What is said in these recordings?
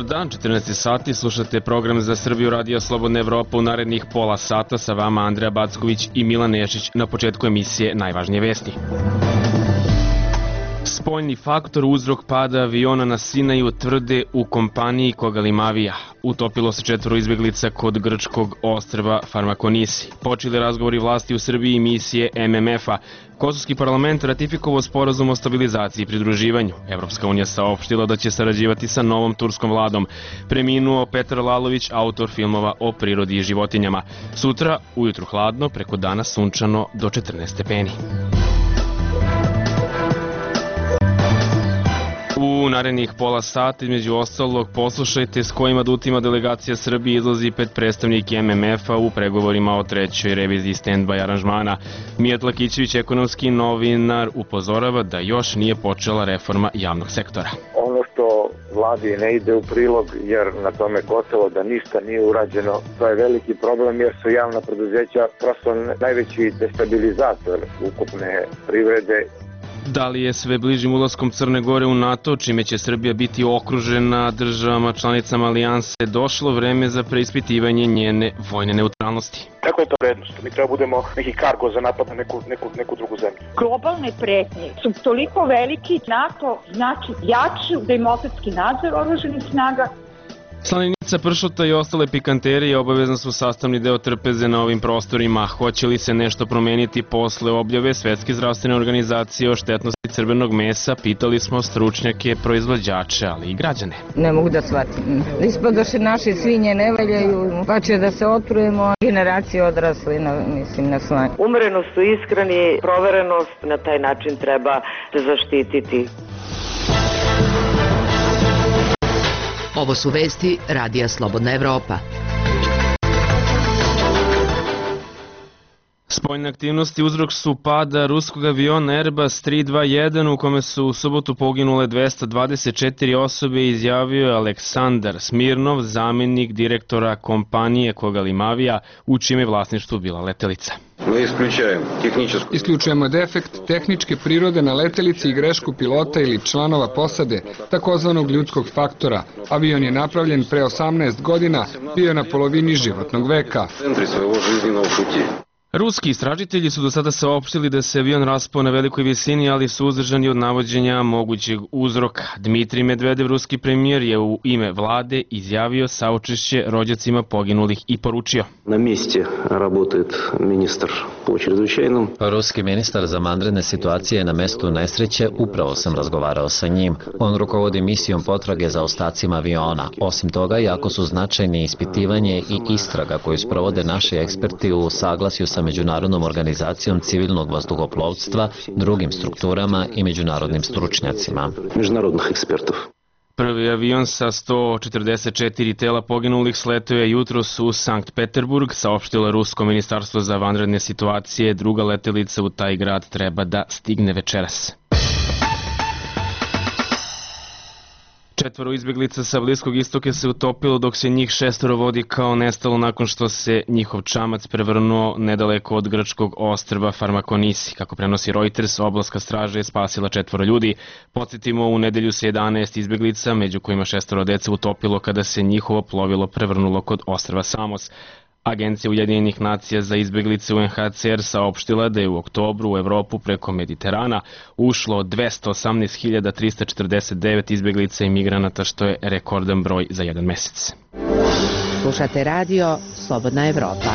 dan, 14 sati, slušate program za Srbiju Radio Slobodna Evropa u narednih pola sata, sa vama Andreja Backović i Milan Nešić. Na početku emisije najvažnije vesti. Spoljni faktor, uzrok pada aviona na Sinaju, tvrde u kompaniji Kogalimavija. Utopilo se 4 izbjeglica kod grčkog ostrva Farmakonisi. Počeli razgovori vlasti u Srbiji i misije MMF-a. Kosovski parlament ratifikovao sporazum o stabilizaciji i pridruživanju. Evropska unija saopštila da će sarađivati sa novom turskom vladom. Preminuo Petar Lalović, autor filmova o prirodi i životinjama. Sutra ujutru hladno, preko dana sunčano do 14 stepeni. U narednih pola sata, između ostalog, poslušajte s kojim adutima delegacija Srbije izlazi pred predstavnike MMF-a u pregovorima o trećoj reviziji stand-by aranžmana. Mijat Lakićević, ekonomski novinar, upozorava da još nije počela reforma javnog sektora. Ono što vladi ne ide u prilog, jer na tome Kosovo da ništa nije urađeno, to je veliki problem, jer su javna preduzeća prosto najveći destabilizator ukupne privrede. Da li je sve bližim ulaskom Crne Gore u NATO, čime će Srbija biti okružena državama članicama alijanse, došlo vreme za preispitivanje njene vojne neutralnosti? Kako je to vrednost? Mi treba budemo neki kargo za napad na neku drugu zemlju. Globalne pretnje su toliko veliki, NATO znači jači demokratski nadzor oružanih snaga. Slanica pršuta i ostale pikanterije obavezno su sastavni deo trpeze na ovim prostorima. Hoće li se nešto promeniti posle objave Svetske zdravstvene organizacije o štetnosti crvenog mesa, pitali smo stručnjake, proizvođače, ali i građane. Ne mogu da shvatim. Ispadoše naše svinje ne valjaju, pa će da se otrujemo. Generacije odrasli na slanju. Umerenost u ishrani, proverenost, na taj način treba se zaštititi. Ovo su vesti Radija Slobodna Evropa. Spoljne aktivnosti uzrok su pada ruskog aviona Airbus 321 u kome su u subotu poginule 224 osobe, izjavio je Aleksandar Smirnov, zamjenik direktora kompanije Kogalimavija, u čijem je vlasništvu bila letelica. Isključujemo defekt tehničke prirode na letelici i grešku pilota ili članova posade, takozvanog ljudskog faktora. Avion je napravljen pre 18 godina, bio je na polovini životnog veka. Ruski istražitelji su do sada saopštili da se avion raspao na velikoj visini, ali su uzdržani od navođenja mogućeg uzroka. Dmitrij Medvedev, ruski premijer, je u ime vlade izjavio saučešće rođacima poginulih i poručio: Na mjestu radi ministar po čreзвичайnom. Ruski ministar za vanredne situacije na mestu nesreće, upravo sam razgovarao sa njim. On rukovodi misijom potrage za ostacima aviona. Osim toga, jako su značajni ispitivanje i istraga koju sprovode naši eksperti u saglasju sa Međunarodnom organizacijom civilnog vazduhoplovstva, drugim strukturama i međunarodnim stručnjacima. Međunarodnih ekspertov. Prvi avion sa 144 tela poginulih sletio je jutros u Sankt Peterburg, saopštilo Rusko ministarstvo za vanredne situacije. Druga letelica u taj grad treba da stigne večeras. 4 izbjeglica sa Bliskog istoka se utopilo, dok se njih 6 vodi kao nestalo nakon što se njihov čamac prevrnuo nedaleko od grčkog ostrva Farmakonisi. Kako prenosi Reuters, obalska straža je spasila 4 ljudi. Podsjetimo, u nedelju se 11 izbjeglica, među kojima 6 dece, utopilo kada se njihovo plovilo prevrnulo kod ostrva Samos. Agencija Ujedinjenih nacija za izbjeglice UNHCR saopštila da je u oktobru u Evropu preko Mediterana ušlo 218.349 izbjeglica i migranata, što je rekordan broj za jedan mesec. Slušate radio Slobodna Evropa.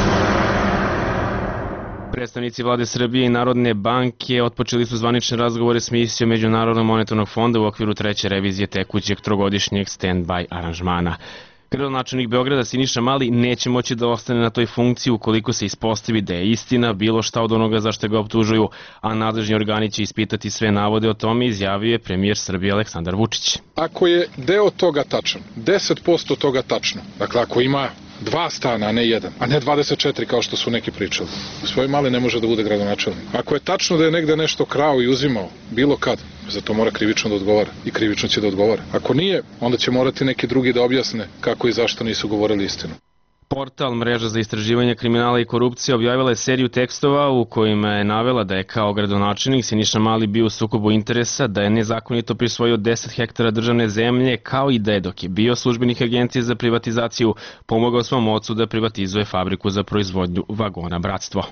Predstavnici vlade Srbije i Narodne banke otpočeli su zvanične razgovore s misijom Međunarodnog monetarnog fonda u okviru treće revizije tekućeg trogodišnjeg stand-by aranžmana. Gradonačelnik Beograda Siniša Mali neće moći da ostane na toj funkciji ukoliko se ispostavi da je istina bilo šta od onoga za što ga optužuju, a nadležni organi će ispitati sve navode o tome, izjavio je premijer Srbije Aleksandar Vučić. Ako je deo toga tačan, 10% toga tačno, dakle ako ima 2 stana, a ne 1, a ne 24 kao što su neki pričali, Gospodin Mali ne može da bude gradonačelnik. Ako je tačno da je negde nešto krao i uzimao, bilo kad, za to mora krivično da odgovara i krivično će da odgovara. Ako nije, onda će morati neki drugi da objasne kako i zašto nisu govorili istinu. Portal Mreža za istraživanje kriminala i korupcije objavila je seriju tekstova u kojima je navela da je kao gradonačelnik Siniša Mali bio u sukobu interesa, da je nezakonito prisvojio 10 hektara državne zemlje, kao i da je dok je bio službenik agencije za privatizaciju pomogao svom ocu da privatizuje fabriku za proizvodnju vagona Bratstvo.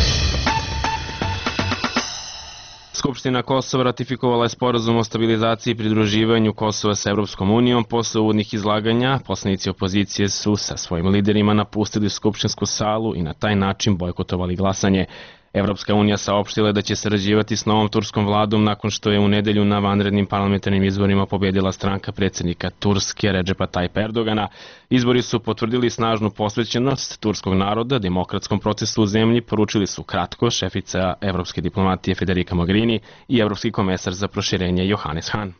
Skupština Kosova ratifikovala je sporazum o stabilizaciji i pridruživanju Kosova sa Evropskom unijom. Posle uvodnih izlaganja, poslanici opozicije su sa svojim liderima napustili skupštinsku salu i na taj način bojkotovali glasanje. Evropska unija saopštila je da će sarađivati s novom turskom vladom nakon što je u nedelju na vanrednim parlamentarnim izborima pobedila stranka predsjednika Turske Redžepa Tajpa Erdogana. Izbori su potvrdili snažnu posvećenost turskog naroda demokratskom procesu u zemlji, poručili su kratko šefica evropske diplomatije Federica Mogherini i evropski komesar za proširenje Johannes Hahn.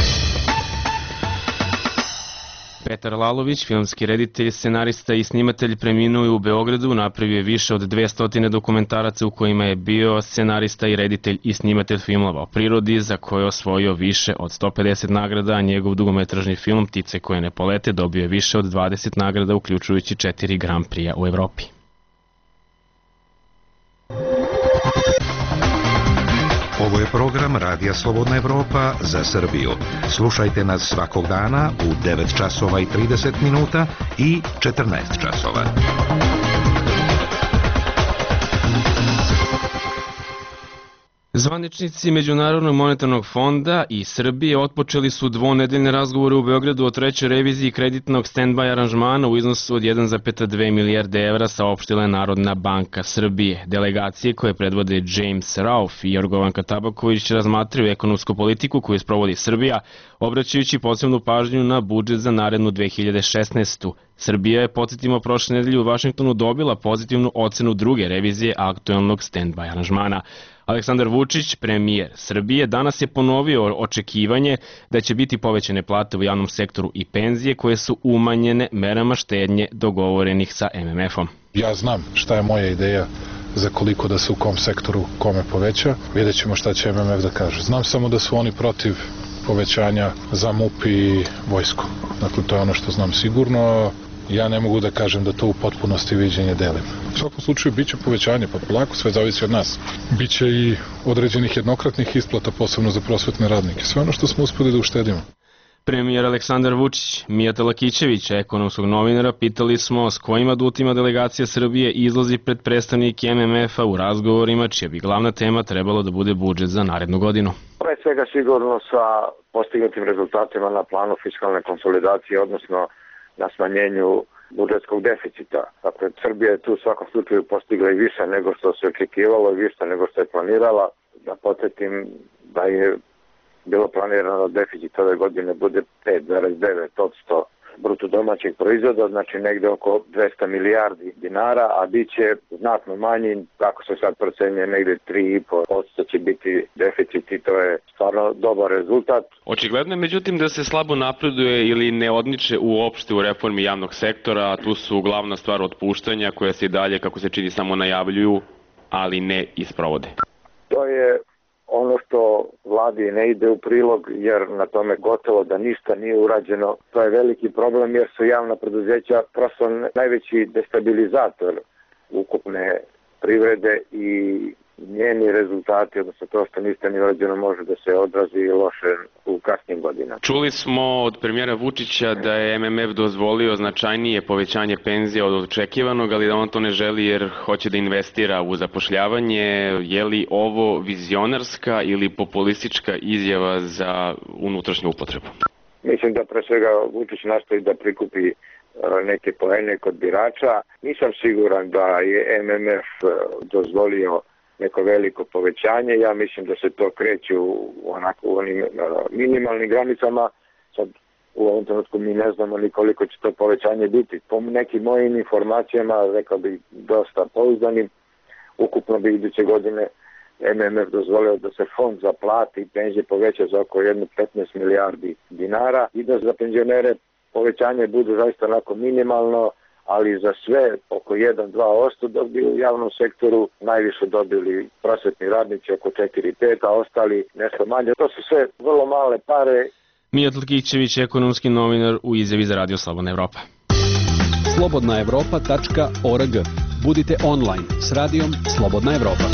Petar Lalović, filmski reditelj, scenarista i snimatelj, preminuo je u Beogradu, napravio je više od 200 dokumentaraca u kojima je bio scenarista i reditelj i snimatelj filmova o prirodi, za koje je osvojio više od 150 nagrada, a njegov dugometražni film Ptice koje ne polete dobio je više od 20 nagrada, uključujući 4 Grand Prix u Evropi. Ovo je program Radija Slobodna Evropa za Srbiju. Slušajte nas svakog dana u 9 časova i 30 minuta i 14 časova. Zvaničnici Međunarodnog monetarnog fonda i Srbije otpočeli su dvonedeljne razgovore u Beogradu o trećoj reviziji kreditnog stand-by aranžmana u iznosu od 1,2 milijarde evra, saopštila je Narodna banka Srbije. Delegacije koje predvode James Rauf i Jorgovanka Tabaković razmatraju ekonomsku politiku koju sprovodi Srbija, obraćajući posebnu pažnju na budžet za narednu 2016. Srbija je, podsjetimo, prošle nedelje u Vašingtonu dobila pozitivnu ocenu druge revizije aktuelnog stand-by aranžmana. Aleksandar Vučić, premijer Srbije, danas je ponovio očekivanje da će biti povećane plate u javnom sektoru i penzije koje su umanjene merama štednje dogovorenih sa MMF-om. Ja znam šta je moja ideja za koliko da se u kom sektoru kome poveća. Vidjet ćemo šta će MMF da kaže. Znam samo da su oni protiv povećanja za MUP i vojsku. Dakle, to je ono što znam sigurno. Ja ne mogu da kažem da to u potpunosti viđenje delim. U svakom slučaju biće povećanje, pa polako sve zavisi od nas. Biće i određenih jednokratnih isplata, posebno za prosvetne radnike. Sve ono što smo uspeli da uštedimo. Premijer Aleksandar Vučić, Mijata Lakićevića, ekonomskog novinara, pitali smo s kojim adutima delegacija Srbije izlazi pred predstavnike MMF-a u razgovorima, čija bi glavna tema trebalo da bude budžet za narednu godinu. Pre svega sigurno sa postignutim rezultatima na planu fiskalne konsolidacije, odnosno na smanjenju budžetskog deficita. Dakle, Srbija je tu u svakom slučaju postigla i više nego što se očekivalo i više nego što je planirala. Da podsjetim da je bilo planirano da deficit ove godine bude 5,9% bruto domaćeg proizvoda, znači negde oko 200 milijardi dinara, a bit će znatno manji, kako se sad procenje, negde 3,5% će biti deficit i to je stvarno dobar rezultat. Očigledno je međutim da se slabo napreduje ili ne odniče uopšte u reformi javnog sektora, a tu su glavna stvar otpuštanja koja se i dalje, kako se čini, samo najavljuju, ali ne isprovode. To je ono što vladi ne ide u prilog, jer na tome gotovo da ništa nije urađeno. To je veliki problem jer su javna preduzeća prosto najveći destabilizator ukupne privrede i njeni rezultati, odnosno to što ništa nije urađeno, može da se odrazi loše u kasnim godinama. Čuli smo od premijera Vučića da je MMF dozvolio značajnije povećanje penzija od očekivanog, ali da on to ne želi jer hoće da investira u zapošljavanje. Je li ovo vizionarska ili populistička izjava za unutrašnju upotrebu? Mislim da pre svega Vučić nastoji da prikupi neke poene kod birača. Nisam siguran da je MMF dozvolio neko veliko povećanje. Ja mislim da se to kreće u onim minimalnim granicama. Sad u ovom trenutku mi ne znamo ni koliko će to povećanje biti. Po nekim mojim informacijama, rekao bih dosta pouzdanim, ukupno bi iduće godine MMF dozvolio da se fond za plate i penzije poveća za oko 15 milijardi dinara i da za penzionere povećanje bude zaista onako minimalno, ali za sve oko 1-2%, dok bi u javnom sektoru najviše dobili prosvetni radnici oko 4-5%, a ostali nešto manje. To su sve vrlo male pare. Mijat Lakićević, ekonomski novinar, u izjavi za Radio Slobodna Evropa. slobodnaevropa.org. Budite online s radijom Slobodna Evropa.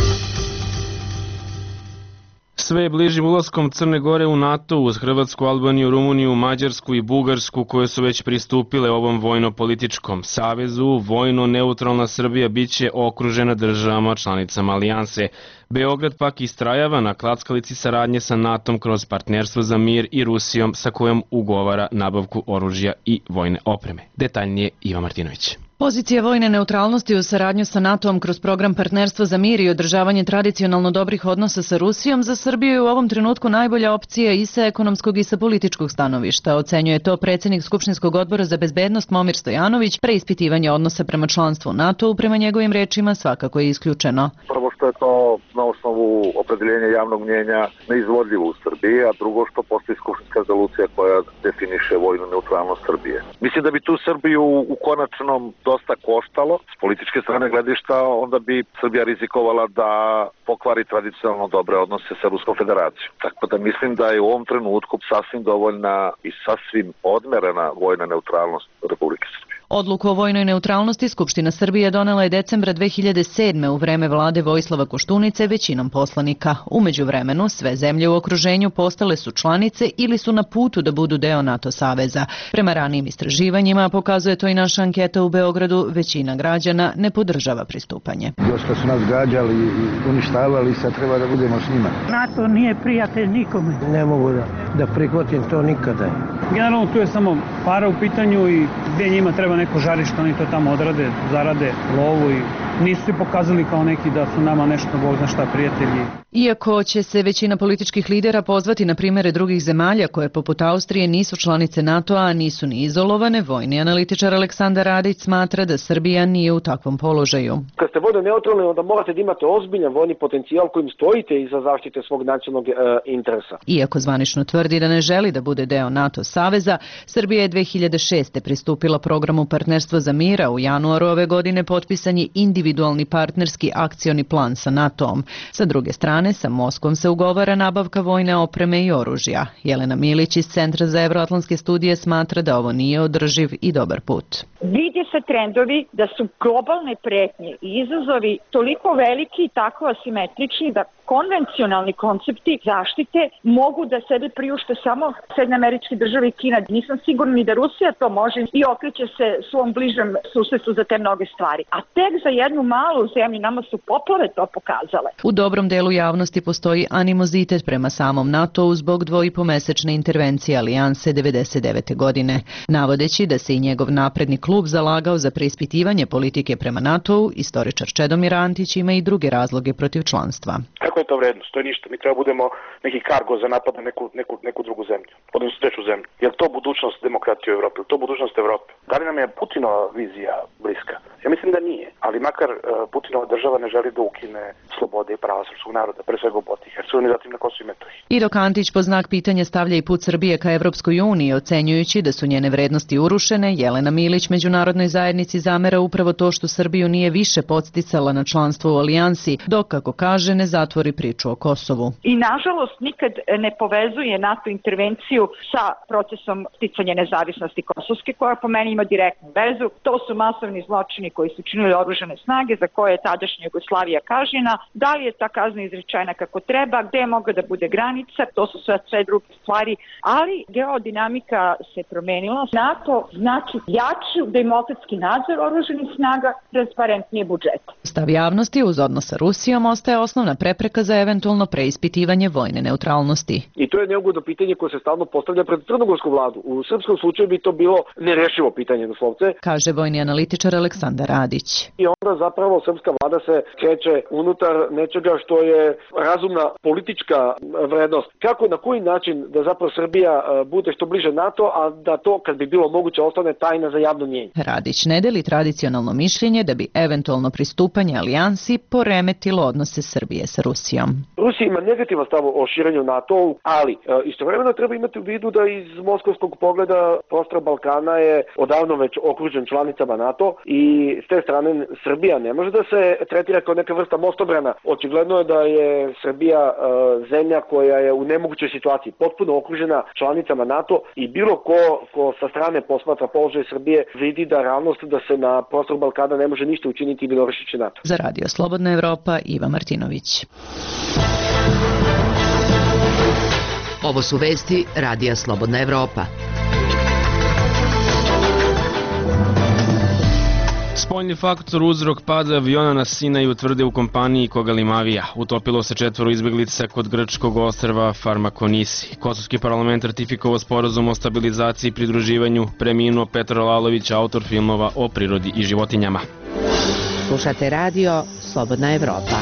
Sve je bližim ulaskom Crne Gore u NATO uz Hrvatsku, Albaniju, Rumuniju, Mađarsku i Bugarsku koje su već pristupile ovom vojno-političkom savezu. Vojno-neutralna Srbija biće okružena državama članicama alijanse. Beograd pak istrajava na klackalici saradnje sa NATO-om kroz partnerstvo za mir i Rusijom sa kojom ugovara nabavku oružja i vojne opreme. Detaljnije Iva Martinović. Pozicija vojne neutralnosti u saradnju sa NATO-om kroz program partnerstva za mir i održavanje tradicionalno dobrih odnosa sa Rusijom za Srbiju je u ovom trenutku najbolja opcija i sa ekonomskog i sa političkog stanovišta, ocenjuje to predsjednik Skupštinskog odbora za bezbednost Momir Stojanović. Preispitivanje odnosa prema članstvu NATO-u prema njegovim rečima svakako je isključeno. Prvo što je to na osnovu opredeljenja javnog mnjenja neizvodljivo u Srbiji, a drugo što postoji skupštinska rezolucija koja definiše vojnu neutralnost Srbije. Mislim da bi tu Srbiju u konačnom dosta koštalo. S političke strane gledišta onda bi Srbija rizikovala da pokvari tradicionalno dobre odnose sa Ruskom federacijom. Tako da mislim da je u ovom trenutku sasvim dovoljna i sasvim odmerena vojna neutralnost Republike Srbije. Odluku o vojnoj neutralnosti Skupština Srbije donela je decembra 2007. u vreme vlade Vojislava Koštunice većinom poslanika. U međuvremenu sve zemlje u okruženju postale su članice ili su na putu da budu deo NATO saveza. Prema ranijim istraživanjima, pokazuje to i naša anketa u Beogradu, većina građana ne podržava pristupanje. Dosta su nas gađali i uništavali, sad treba da budemo s njima. NATO nije prijatelj nikome. Ne mogu da prihvatim to nikada. Generalno tu je samo para u pitanju i gdje njima treba neko žarište, oni to tamo odrade, zarade lovu i nisu se pokazali kao neki da su nama nešto, Bog zna šta, prijatelji. Iako će se većina političkih lidera pozvati na primere drugih zemalja koje poput Austrije nisu članice NATO-a, a nisu ni izolovane, vojni analitičar Aleksandar Radić smatra da Srbija nije u takvom položaju. Kad ste vojno neutralni, onda morate da imate ozbiljan vojni potencijal kojim stojite iza zaštite svog nacionalnog interesa. Iako zvanično tvrdi da ne želi da bude deo NATO saveza, Srbija je 2006. pristupila programu partnerstva za mira. U januaru ove godine potpisan je individualni partnerski akcioni plan sa NATO-om. Sa druge strane, sa Moskvom se ugovara nabavka vojne opreme i oružja. Jelena Milić iz Centra za evroatlantske studije smatra da ovo nije održiv i dobar put. Vidi se trendovi da su globalne pretnje i izazovi toliko veliki i tako asimetrični da konvencionalni koncepti zaštite mogu da sebe priušte samo Sjedinjene Američke Države i Kina. Nisam sigurna ni da Rusija to može i okreće se svom bližem susretu za te mnoge stvari. A tek za jednu malu zemlju, nama su poplave to pokazale. U dobrom delu javnosti postoji animozitet prema samom NATO-u zbog dvojipomesečne intervencije alijanse 99. godine, navodeći da se i njegov napredni klub zalagao za preispitivanje politike prema NATO-u. Istoričar Čedomir Antić ima i druge razloge protiv članstva. Kako je to vrednost? To je ništa. Mi treba budemo neki kargo za napad na neku drugu zemlju, odnosno treću zemlju. Je li to budućnost demokratije u Evropi? Je li to budućnost Evrope? Da li nam je Putinova vizija bliska? Ja mislim da nije, ali makar Putinova država ne želi da ukine slobode i prava srpskog naroda, pre svega u Bosni i Hercegovini, zatim na Kosovu i Metohiji. I dok Antić po znak pitanja stavlja i put Srbije ka Evropskoj uniji, ocenjujući da su njene vrednosti urušene, Jelena Milić međunarodnoj zajednici zamera upravo to što Srbiju nije više podsticala na članstvo u alijansi, dok, kako kaže, ne zatvori priču o Kosovu. I nažalost nikad ne povezuje NATO intervenciju sa procesom sticanja nezavisnosti Kosovske, koja po meni ima direktnu vezu. To su masovni zločini koji su činili oružane snage, za koje je tadašnja Jugoslavija kažnjena. Da li je ta kazna izrečena kako treba, gde je mogla da bude granica, to su sve druge stvari, ali geodinamika se promenila. NATO znači jači demokratski nadzor oružanih snaga, transparentnije budžet. Stav javnosti uz odnos sa Rusijom ostaje osnovna prepreka za eventualno preispitivanje vojne neutralnosti. I to je neugodno pitanje koje se stalno postavlja pred crnogorsku vladu. U srpskom slučaju bi to bilo nerešivo pitanje, doslovce, kaže vojni analitičar Aleksandar Radić. I onda zapravo srpska vlada se kreće unutar nečega što je razumna politička vrednost. Kako, na koji način da zapravo Srbija bude što bliže NATO, a da to, kad bi bilo moguće, ostane tajna za javno mnjenje. Radić ne deli tradicionalno mišljenje da bi eventualno pristupanje alijansi poremetilo odnose Srbije sa Rusijom. Rusija ima negativan stav o širenju NATO-u, ali istovremeno treba imati u vidu da iz moskovskog pogleda prostor Balkana je odavno već okružen članicama NATO i s te strane Srbija ne može da se tretira kao neka vrsta mostobrana. Očigledno je da je Srbija zemlja koja je u nemogućoj situaciji, potpuno okružena članicama NATO i bilo ko sa strane posmatra položaj Srbije vidi da realnost da se na prostoru Balkana ne može ništa učiniti ili dovršiti NATO. Za Radio Slobodna Evropa, Iva Martinović. Ovo su vesti Radija Slobodna Evropa. Spoljni faktor uzrok pada aviona na Sinaju tvrde u kompaniji Kogalimavija. Utopilo se 4 izbeglica kod grčkog ostrva Farmakonisi. Kosovski parlament ratifikovao sporazum o stabilizaciji i pridruživanju. Preminuo Petar Lalović, autor filmova o prirodi i životinjama. Slušate radio Slobodna Evropa.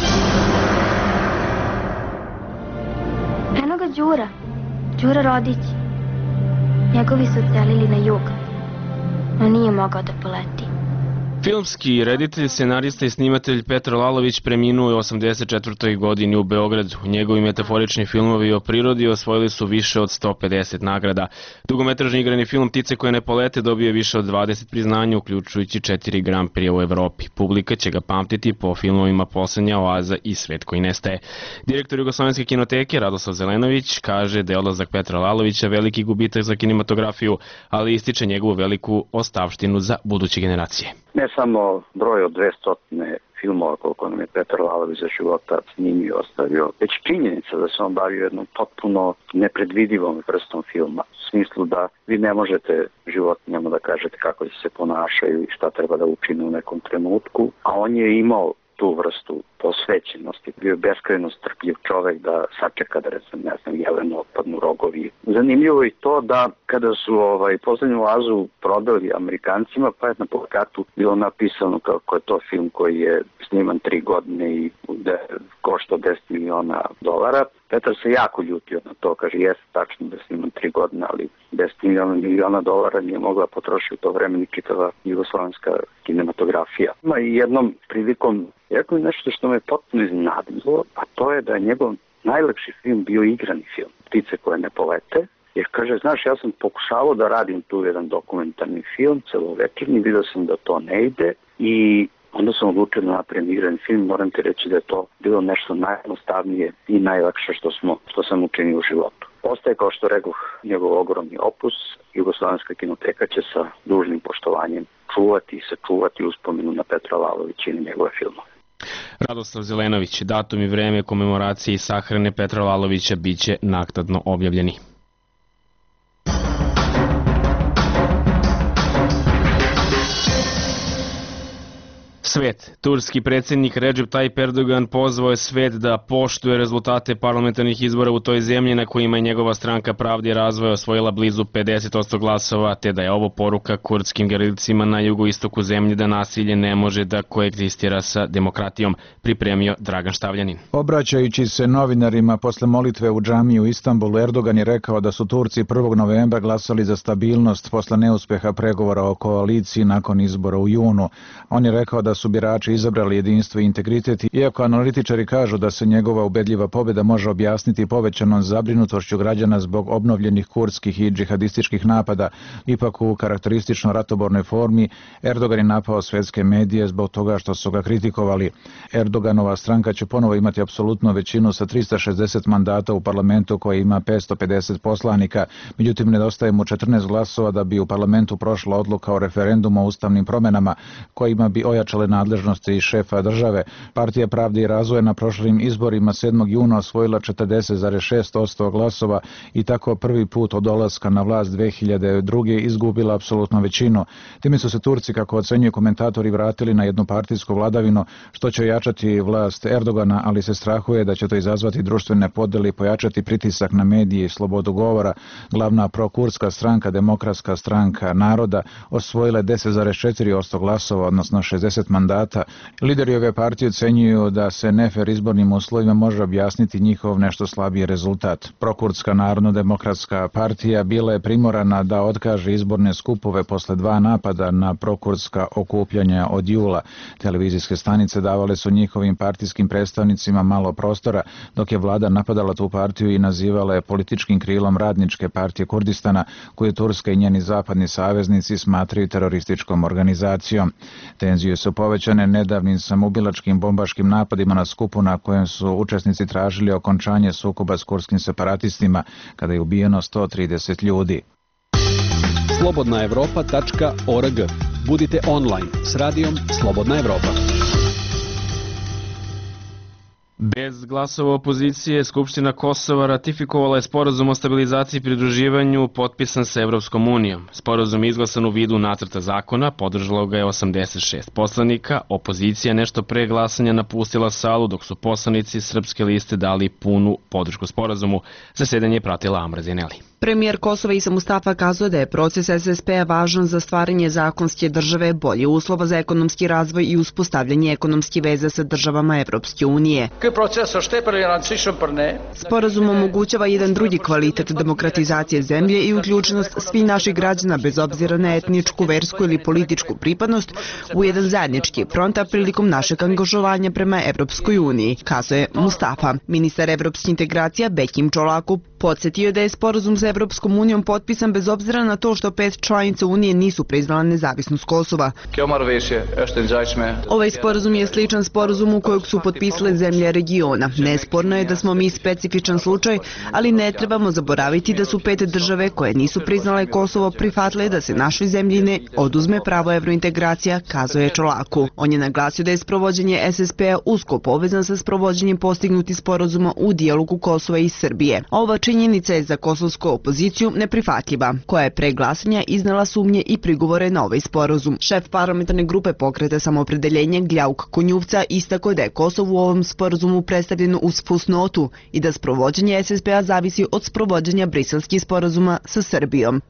Eno ga Đura Rodić. Njegovi su odselili na jug, no nije mogao da poleti. Filmski reditelj, scenarista i snimatelj Petar Lalović preminuo je u 84. godini u Beogradu. Njegovi metaforični filmovi o prirodi osvojili su više od 150 nagrada. Dugometražni igrani film Ptice koje ne polete dobio je više od 20 priznanja, uključujući 4 Grand Prix u Evropi. Publika će ga pamtiti po filmovima Poslednja oaza i Svet koji nestaje. Direktor Jugoslovenske kinoteke Radoslav Zelenović kaže da je odlazak Petra Lalovića veliki gubitak za kinematografiju, ali ističe njegovu veliku ostavštinu za buduće generacije. Ne samo broj od 200 filmova koliko nam je Petar Lalović za života snimio i ostavio, već činjenica da se on bavio jednom potpuno nepredvidivom vrstom filma. U smislu da vi ne možete životinjama da kažete kako se ponašaju i šta treba da učine u nekom trenutku, a on je imao tu vrstu posvećenosti. Bio je beskrajno strpljiv čovek da sačeka da Jelenu otpadnu rogovi. Zanimljivo je to da kada su Poslednju oazu prodali Amerikancima, pa je na plakatu bilo napisano kako je to film koji je sniman 3 godine i da košta $10 miliona. Petar se jako ljutio na to, kaže jeste tačno da je sniman 3 godine, ali $10 miliona nije mogla potrošiti u to vreme ni čitava jugoslovenska kinematografija. Ima i jednom prilikom rekao nešto što me potpuno iznenadilo, a to je da je njegov najlepši film bio igrani film, Ptice koje ne polete, jer kaže, znaš, ja sam pokušavao da radim tu jedan dokumentarni film, celovečernji, vidio sam da to ne ide i onda sam odlučio da napravim igrani film. Moram ti reći da je to bilo nešto najjednostavnije i najlakše što sam učinio u životu. Ostaje, kao što rekoh, njegov ogromni opus. Jugoslovenska kinoteka će sa dužnim poštovanjem čuvati i sačuvati uspomenu na Petra Lalovića i na njegove filmove. Radoslav Zelenović, datum i vreme komemoracije i sahrane Petra Lalovića biće naknadno objavljeni. Svet. Turski predsjednik Recep Tayyip Erdogan pozvao je svet da poštuje rezultate parlamentarnih izbora u toj zemlji na kojima je njegova stranka Pravde i razvoja osvojila blizu 50% glasova, te da je ovo poruka kurdskim gerilcima na jugoistoku zemlje da nasilje ne može da koegzistira sa demokratijom, pripremio Dragan Štavljanin. Obraćajući se novinarima posle molitve u džamiji u Istanbulu, Erdogan je rekao da su Turci 1. novembra glasali za stabilnost posle neuspeha pregovora o koaliciji nakon izbora u junu. On je rekao da su birači izabrali jedinstvo i integritet, iako analitičari kažu da se njegova ubedljiva pobjeda može objasniti povećanom zabrinutošću građana zbog obnovljenih kurdskih i džihadističkih napada. Ipak u karakteristično ratobornoj formi Erdogan je napao svetske medije zbog toga što su ga kritikovali. Erdoganova stranka će ponovo imati apsolutnu većinu sa 360 mandata u parlamentu koji ima 550 poslanika, međutim nedostaje mu 14 glasova da bi u parlamentu prošla odluka o referendumu o ustavnim promenama kojima bi ojačale nadležnosti šefa države. Partija Pravde i razvoja na prošlim izborima 7. juna osvojila 40,6% glasova i tako prvi put od dolaska na vlast 2002. izgubila apsolutnu većinu. Time su se Turci, kako ocenjuju komentatori, vratili na jednopartijsku vladavinu, što će ojačati vlast Erdogana, ali se strahuje da će to izazvati društvene podele i pojačati pritisak na medije i slobodu govora. Glavna prokurdska stranka, Demokratska stranka naroda, osvojila 10,4% glasova, odnosno 60 mandata mandata. Lideri ove partije ocenjuju da se nefer izbornim uslovima može objasniti njihov nešto slabiji rezultat. Prokurdska narodno-demokratska partija bila je primorana da otkaže izborne skupove posle 2 napada na prokurdska okupljanja od jula. Televizijske stanice davale su njihovim partijskim predstavnicima malo prostora, dok je vlada napadala tu partiju i nazivala je političkim krilom radničke partije Kurdistana, koju Turska i njeni zapadni saveznici smatraju terorističkom organizacijom. Tenzije su povećane nedavnim samoubilačkim bombaškim napadima na skupu na kojem su učesnici tražili okončanje sukoba s kurskim separatistima, kada je ubijeno 130 ljudi. slobodnaevropa.org. Budite online s radijom Slobodna Evropa. Bez glasova opozicije, Skupština Kosova ratifikovala je sporazum o stabilizaciji i pridruživanju potpisan sa Evropskom unijom. Sporazum je izglasan u vidu nacrta zakona, podržalo ga je 86 poslanika, opozicija nešto pre glasanja napustila salu, dok su poslanici Srpske liste dali punu podršku sporazumu. Zasedanje je pratila Amra Zineli. Premijer Kosova Isa Mustafa kazao da je proces SSP-a važan za stvaranje zakonske države, bolje uslova za ekonomski razvoj i uspostavljanje ekonomske veze sa državama Evropske unije. Sporazum omogućava jedan drugi kvalitet demokratizacije zemlje i uključenost svih naših građana bez obzira na etničku, versku ili političku pripadnost u jedan zajednički front prilikom našeg angažovanja prema Evropskoj uniji, kazao je Mustafa. Ministar evropskih integracija Bekim Čolaku podsjetio da je sporazum sa Evropskom unijom potpisan bez obzira na to što 5 članica Unije nisu priznala nezavisnost Kosova. Ovaj sporazum je sličan sporazumu kojeg su potpisale zemlje regiona. Nesporno je da smo mi specifičan slučaj, ali ne trebamo zaboraviti da su 5 države koje nisu priznale Kosovo prihvatile da se našoj zemlji ne oduzme pravo evrointegracija, kazao je Čolaku. On je naglasio da je sprovođenje SSP-a usko povezan sa sprovođenjem postignutih sporazuma u dijalogu Kosova i Srbije. Ova činjenica je za kosovsku opoziciju neprihvatljiva, koja je pre glasanja iznela sumnje i prigovore na ovaj sporazum. Šef parlamentarne grupe Pokreta samoopredeljenja Gljauk Konjuvca istakao da je Kosovo u ovom sporazumu predstavljeno uz fusnotu i da sprovođenje SSP-a zavisi od sprovođenja briselskih sporazuma sa Srbijom.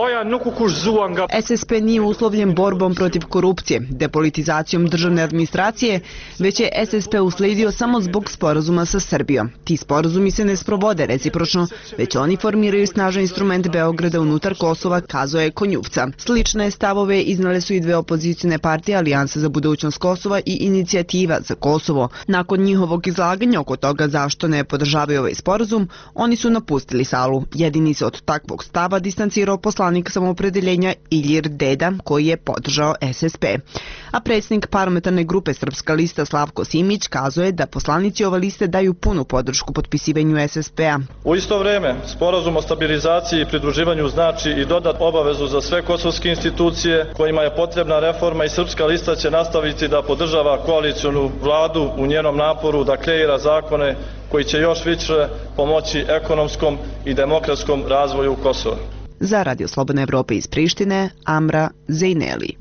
SSP nije uslovljen borbom protiv korupcije, depolitizacijom državne administracije, već je SSP usledio samo zbog sporazuma sa Srbijom. Ti sporazumi se ne sprovode recipročno, već oni formiraju snažan instrument Beograda unutar Kosova, kazao je Konjuvca. Slične stavove iznale su i dve opozicijne partije, Alijansa za budućnost Kosova i Inicijativa za Kosovo. Nakon njihovog izlaganja oko toga zašto ne podržavaju ovaj sporazum, oni su napustili salu. Jedini se od takvog stava distancirao poslanik samoopredeljenja Ilir Deda, koji je podržao SSP. A predsjednik parlamentarne grupe Srpska lista Slavko Simić kazao je da poslanici ove liste daju punu podršku potpisivanju SSP-a. U isto vreme, sporazum o stabilizaciji i pridruživanju znači i dodatnu obavezu za sve kosovske institucije kojima je potrebna reforma i Srpska lista će nastaviti da podržava koalicionu vladu u njenom naporu da kreira zakone koji će još više pomoći ekonomskom i demokratskom razvoju Kosova. Za Radio Slobodna Evropa iz Prištine, Amra Zejneli.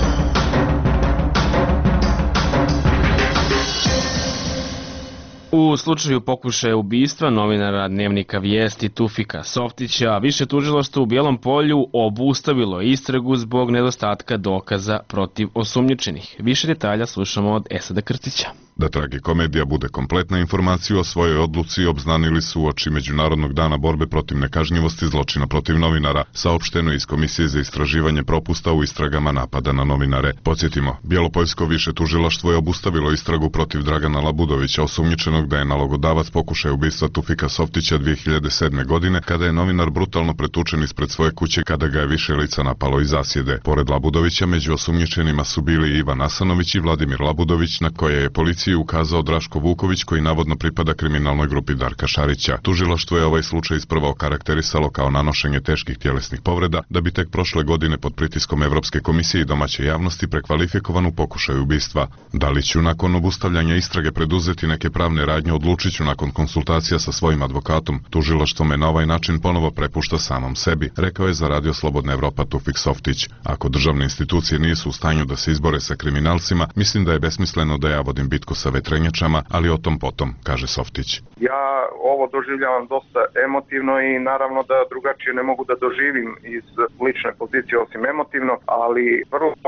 U slučaju pokušaja ubistva novinara dnevnika Vijesti Tufika Softića, više tužilaštvo u Bijelom Polju obustavilo istragu zbog nedostatka dokaza protiv osumnjičenih. Više detalja slušamo od Esada Krstića. Da tragikomedija bude kompletna, informaciju o svojoj odluci obznanili su uoči Međunarodnog dana borbe protiv nekažnjivosti zločina protiv novinara, saopšteno iz Komisije za istraživanje propusta u istragama napada na novinare. Podsjetimo, Bjelopoljsko više tužilaštvo je obustavilo istragu protiv Dragana Labudovića, osumnjičenog da je nalogodavac pokušaja ubistva Tufika Softića 2007. godine, kada je novinar brutalno pretučen ispred svoje kuće kada ga je više lica napalo iz zasjede. Pored Labudovića, među osumnjičenima su bili Ivan Asanović i Vladimir Labudović, na koje je policiji ukazao Draško Vuković, koji navodno pripada kriminalnoj grupi Darka Šarića. Tužilaštvo je ovaj slučaj isprva okarakterisalo kao nanošenje teških tjelesnih povreda, da bi tek prošle godine pod pritiskom Evropske komisije i domaće javnosti prekvalifikovan u pokušaju ubistva. Da li ću nakon obustavljanja istrage preduzeti neke pravne radnje, odlučit ću nakon konsultacija sa svojim advokatom. Tužilaštvo me na ovaj način ponovo prepušta samom sebi, rekao je za Radio Slobodna Evropa Tufik Softić. Ako državne institucije nisu u stanju da se izbore sa kriminalcima, mislim da je besmisleno da ja vodim bitku sa vetrenjačama, ali o tom potom, kaže Softić. Ja ovo doživljavam dosta emotivno i naravno da drugačije ne mogu da doživim iz lične pozicije osim emotivno, ali vrlo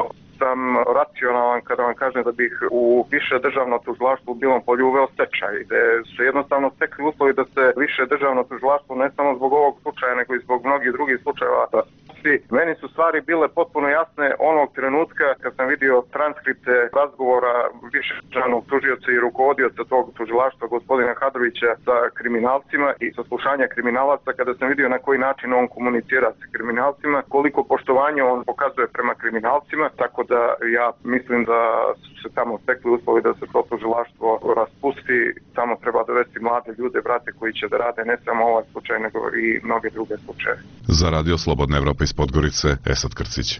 sam racionalan kada vam kažem da bih u više državno tužilaštvo bilo polju uveo stečaj, gde su jednostavno stekli uslovi da se više državno tužilaštvo ne samo zbog ovog slučaja, nego i zbog mnogih drugih slučajeva. Meni su stvari bile potpuno jasne onog trenutka kad sam vidio transkripte razgovora više državnog tužioca i rukovodioca tog tužilaštva gospodina Hadrovića sa kriminalcima i saslušanja kriminalaca, kada sam vidio na koji način on komunicira sa kriminalcima, koliko poštovanja on pokazuje prema kriminalcima, tako da ja mislim da su se tamo stekli uslovi da se to tužilaštvo raspusti, tamo treba dovesti mlade ljude, brate, koji će da rade ne samo ovaj slučaj, nego i mnoge druge slučaje. Za Radio Slobodna Evropa iz Podgorice, Esad Krcić.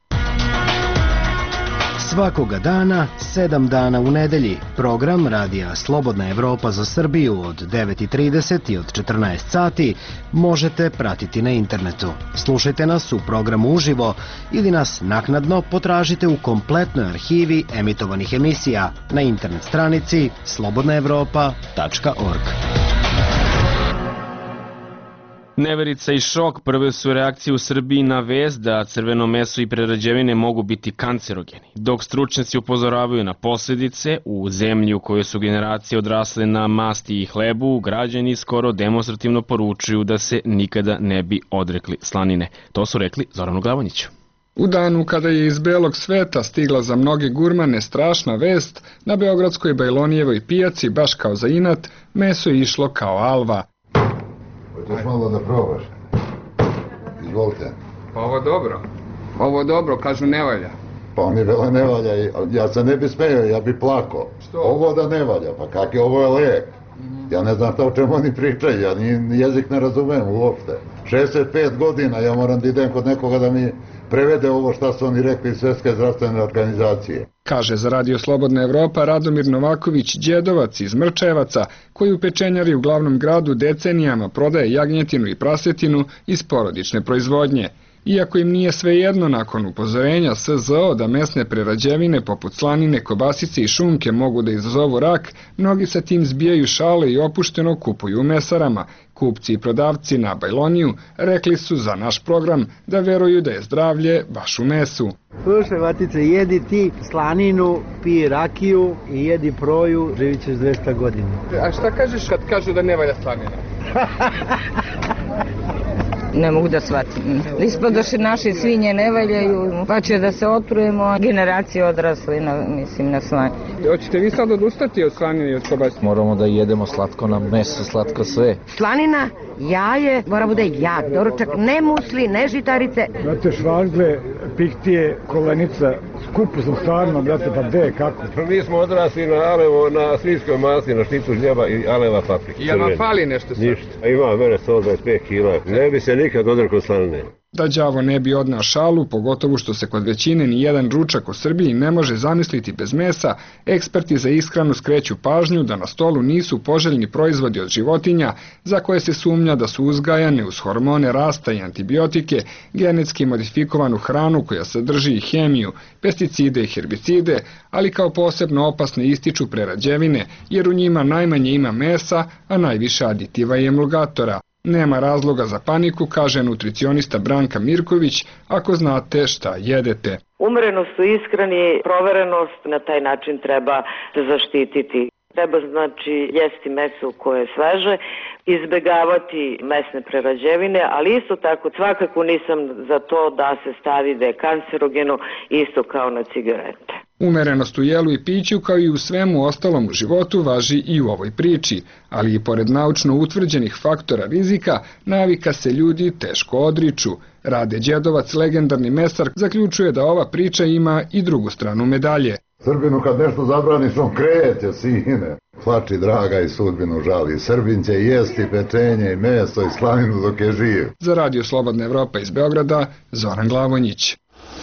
Svakoga dana, 7 dana u nedelji, program Radija Slobodna Evropa za Srbiju od 9:30 i od 14 sati možete pratiti na internetu. Slušajte nas u programu uživo ili nas naknadno potražite u kompletnoj arhivi emitovanih emisija na internet stranici slobodnaevropa.org. Neverica i šok prve su reakcije u Srbiji na vest da crveno meso i prerađevine mogu biti kancerogeni. Dok stručnjaci upozoravaju na posljedice, u zemlji u kojoj su generacije odrasle na masti i hlebu, građani skoro demonstrativno poručuju da se nikada ne bi odrekli slanine. To su rekli Zoranu Glavonjiću. U danu kada je iz belog sveta stigla za mnoge gurmane strašna vest, na beogradskoj Bajlonijevoj pijaci, baš kao za inat, meso je išlo kao alva. Hoćeš malo da probaš? Izvolite. Pa ovo dobro, kažu ne valja. Pa mi vele ne valja, ja se ne bi smeo, ja bi plako. Što? Ovo da ne valja, pa kak je, ovo je lijek. Ja ne znam šta o čemu oni pričaju, ja jezik ne razumem uopšte. 65 godina ja moram da idem kod nekoga da mi prevede ovo šta su oni rekli iz Svjetske zdravstvene organizacije. Kaže za Radio Slobodna Evropa Radomir Novaković, đedovac iz Mrčevaca, koji u pečenjari u glavnom gradu decenijama prodaje jagnjetinu i prasetinu iz porodične proizvodnje. Iako im nije svejedno nakon upozorenja SZO da mesne prerađevine poput slanine, kobasice i šunke mogu da izazovu rak, mnogi sa tim zbijaju šale i opušteno kupuju u mesarama. Kupci i prodavci na Bajloniju rekli su za naš program da veruju da je zdravlje baš u mesu. Slušaj, Vatice, jedi ti slaninu, piji rakiju i jedi proju, živit ćeš 200 godina. A šta kažeš kad kažu da ne valja slanina? Ne mogu da shvatim. Ispadoše naše svinje ne valjaju, pa će da se otrujemo, generacije odrasle na slanju. Hoćete vi sad odustati od slanine i od kobasice? Moramo da jedemo slatko na meso, slatko sve. Slanina, jaje, mora bude jak doručak, ne musli, ne žitarice. Brate, švargle, pihtije, kolenica, skupo sam stvarno, brate, pa gde, kako? Mi smo odrasli na alevo, na svinjskoj masi, na šnicu žljeba i aleva paprika. I jel vam fali nešto sad? Ništa. Ima mene 125 kila. Ne bi se nikad odrekao slanine. Da đavo ne bi odneo šalu, pogotovo što se kod većine ni jedan ručak u Srbiji ne može zamisliti bez mesa, eksperti za ishranu skreću pažnju da na stolu nisu poželjni proizvodi od životinja za koje se sumnja da su uzgajane uz hormone rasta i antibiotike, genetski modifikovanu hranu koja sadrži i hemiju, pesticide i herbicide, ali kao posebno opasne ističu prerađevine jer u njima najmanje ima mesa, a najviše aditiva i emulgatora. Nema razloga za paniku, kaže nutricionista Branka Mirković, ako znate šta jedete. Umerenost u ishrani, proverenost, na taj način treba zaštititi. Treba znači jesti meso koje je sveže, izbegavati mesne prerađevine, ali isto tako svakako nisam za to da se stavi da je kancerogeno isto kao na cigarete. Umerenost u jelu i piću kao i u svemu ostalom u životu važi i u ovoj priči, ali i pored naučno utvrđenih faktora rizika, navika se ljudi teško odriču. Rade Đedovac, legendarni mesar, zaključuje da ova priča ima i drugu stranu medalje. Srbinu kad nešto zabraniš, on kreće, sine. Plači draga i sudbinu žali. Srbin će jesti pečenje i meso i slaninu dok je živ. Za Radio Slobodna Evropa iz Beograda, Zoran Glavonjić.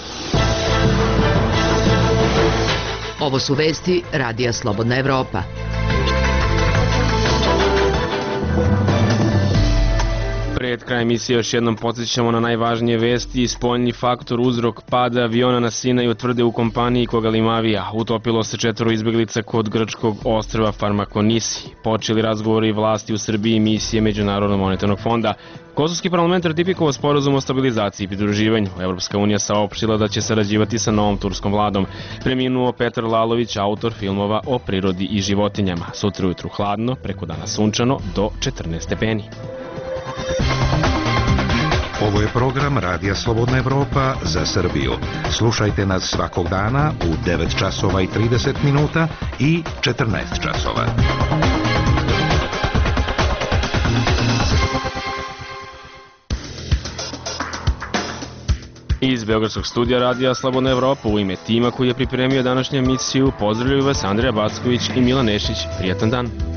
Ovo su vesti Radija Slobodna Evropa. pred kraja emisije još jednom podsjećamo na najvažnije vesti. Spoljni faktor uzrok pada aviona na Sinaju tvrde u kompaniji Kogalimavija. Utopilo se 4 izbeglica kod grčkog ostrva Farmakonisi. Počeli razgovori vlasti u Srbiji i misije Međunarodnog monetarnog fonda. Kosovski parlament ratifikovao sporazum o stabilizaciji i pridruživanju. Evropska unija saopštila da će sarađivati sa novom turskom vladom. Preminuo Petar Lalović, autor filmova o prirodi i životinjama. Sutra ujutru hladno, preko dana sunčano do 14 stepeni. Ovo je program Radija Slobodna Evropa za Srbiju. Slušajte nas svakog dana u 9 časova i 30 minuta i 14 časova. Iz Beogradskog studija Radija Slobodna Evropa u ime tima koji je pripremio današnju emisiju pozdravljaju vas Andrija Backović i Milan Nešić. Prijatan dan!